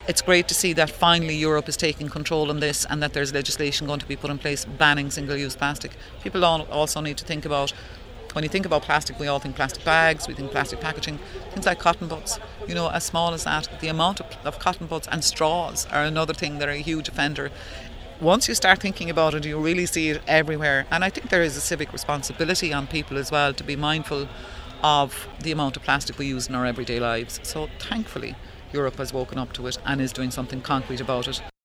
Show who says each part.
Speaker 1: it's great to see that finally Europe is taking control on this and that there's legislation going to be put in place banning single-use plastic. People also need to think about, when you think about plastic, we all think plastic bags, we think plastic packaging, things like cotton buds. As small as that, the amount of cotton buds and straws are another thing that are a huge offender. Once you start thinking about it, you really see it everywhere. And I think there is a civic responsibility on people as well to be mindful of the amount of plastic we use in our everyday lives. So thankfully, Europe has woken up to it and is doing something concrete about it.